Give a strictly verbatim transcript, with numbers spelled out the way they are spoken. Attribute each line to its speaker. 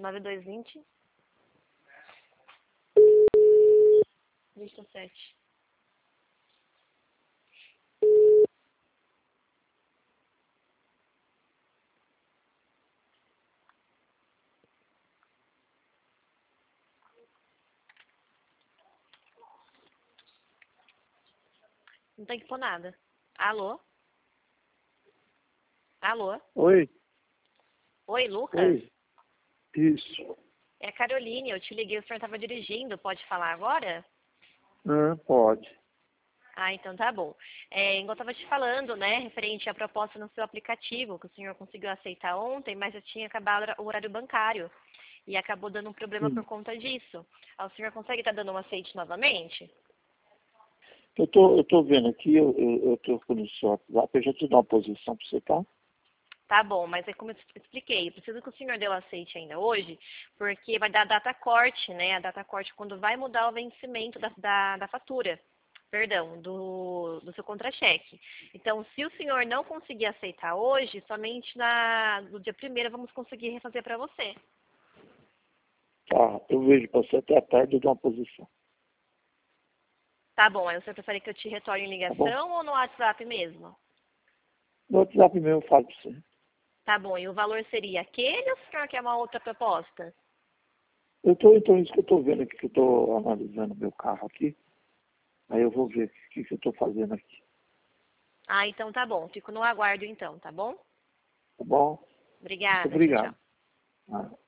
Speaker 1: nove dois vinte. vinte e sete. Não tem que pôr nada. Alô? Alô?
Speaker 2: Oi.
Speaker 1: Oi, Lucas?
Speaker 2: Oi. Isso.
Speaker 1: É a Caroline, eu te liguei, o senhor estava dirigindo, pode falar agora?
Speaker 2: Ah, pode.
Speaker 1: Ah, então tá bom. É, igual eu estava te falando, né, referente à proposta no seu aplicativo, que o senhor conseguiu aceitar ontem, mas já tinha acabado o horário bancário e acabou dando um problema
Speaker 2: Sim.
Speaker 1: por conta disso. Ah, o senhor consegue estar dando um aceite novamente?
Speaker 2: Eu tô, eu tô vendo aqui, eu, eu, eu tô com o seu WhatsApp, eu já te dou uma posição para você, tá?
Speaker 1: Tá bom, mas é como eu expliquei, eu preciso que o senhor dê o aceite ainda hoje, porque vai dar data corte, né? A data corte quando vai mudar o vencimento da, da, da fatura, perdão, do, do seu contra-cheque. Então, se o senhor não conseguir aceitar hoje, somente na, no dia primeiro vamos conseguir refazer para você.
Speaker 2: Tá, eu vejo para você até a tarde, eu dou uma posição.
Speaker 1: Tá bom, aí o senhor prefere que eu te retorne em
Speaker 2: Tá bom?
Speaker 1: ligação ou no WhatsApp mesmo?
Speaker 2: No WhatsApp mesmo eu falo para você.
Speaker 1: Tá bom, e o valor seria aquele ou o senhor quer uma outra proposta?
Speaker 2: Eu tô, então, isso que eu tô vendo aqui, que eu tô analisando meu carro aqui. Aí eu vou ver o que, que eu tô fazendo aqui.
Speaker 1: Ah, então tá bom, fico no aguardo então, tá bom?
Speaker 2: Tá bom? Muito
Speaker 1: Obrigada, tchau, tchau.
Speaker 2: obrigado. Ah.